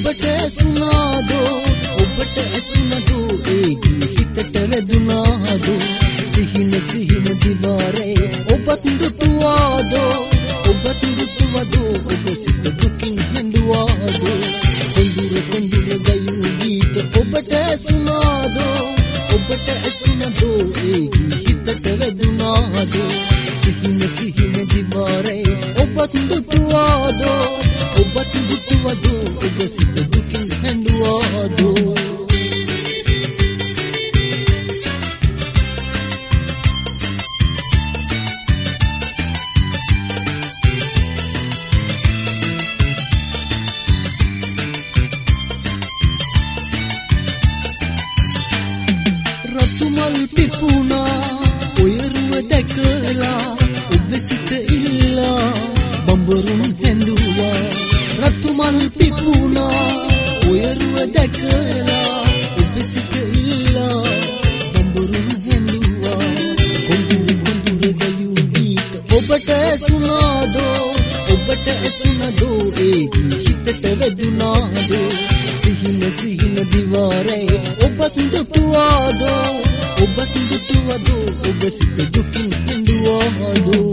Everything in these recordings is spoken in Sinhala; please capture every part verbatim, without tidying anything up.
ඔබට ඇසුණාදෝ ඔබට ඇසුණදෝ ඒ ගී හිතට වැදුනාදෝ සිහින සිහින දිවාරේ ඔබත් දුටුවාදෝ ඔබත් දුටුවදෝ ඔබ සිත දුකින් හැඬුවාදෝ කොඳුර කොඳුර ගයූ ගීත ඔබට ඇසුණාදෝ ඔබට ඇසුණදෝ ඒ ගී හිතට වැදුනාදෝ සිහින සිහින දිවාරේ ඔබත් දුටුවාදෝ ඔබත් දුටුවදෝ ඔබ සිත දුකින් හැඬුවාදෝ රතුමල් පිපුණා ඔයරුව දැකලා ඔබ සිත ඉල්ලා බඹරුන් හැඬුවා රතුමල් පිපුණා ඔයරුව දැකලා ඔබ සිත ඉල්ලා බඹරුන් හැඬුවා කොඳුර කොඳුර ගයූ ගීත ඔබට ඇසුණාදෝ ඔබට ඇසුණදෝ ඒ ගී හිතට වැදුනාදෝ සිහින සිහින දිවාරේ ඔබත් දුටුවාදෝ ඔබත් දුටුවදෝ ඔබ සිත දුකින් හැඬුවාදෝ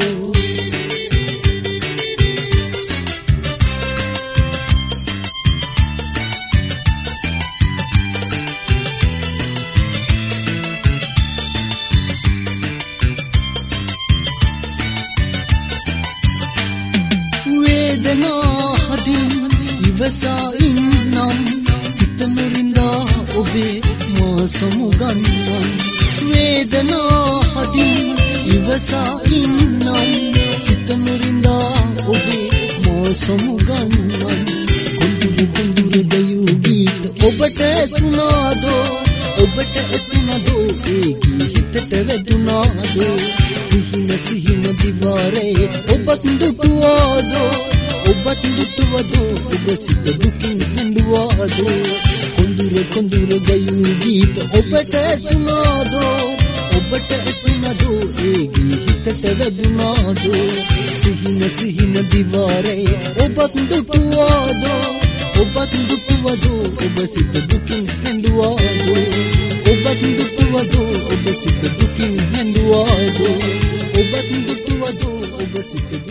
වේදනා හදින් ඉවසා ඉන්නම් සිත මුරින්දා ඔබේ මා සමුගන්නම් වේදනා හදින් ඉවසා ඉන්නම් සිත මුරින්දා ඔබේ මා සමුගන්නම් කොඳුර කොඳුර ගයූ ගීත ඔබට ඇසුණාදෝ ඔබට ඇසුණදෝ ඒ ගී හිතට වැදුනාදෝ සිහින සිහින දිවාරේ ඔබත් දුටුවාදෝ ඔබත් දුටුවදෝ ඔබ සිත දුකින් හැඬුවාදෝ කොඳුර කොඳුර ගයූ ගීත ඔබට ඇසුණාදෝ ඔබට ඇසුණදෝ ඒ ගී හිතට වැදුනාදෝ සිහින සිහින දිවාරේ ඔබත් දුටුවාදෝ ඔබත් දුටුවදෝ ඔබ සිත දුකින් හැඬුවාදෝ ඔබත් දුටුවදෝ ඔබ සිත දුකින් හැඬුවාදෝ ඔබත් දුටුවදෝ ඔබ සිත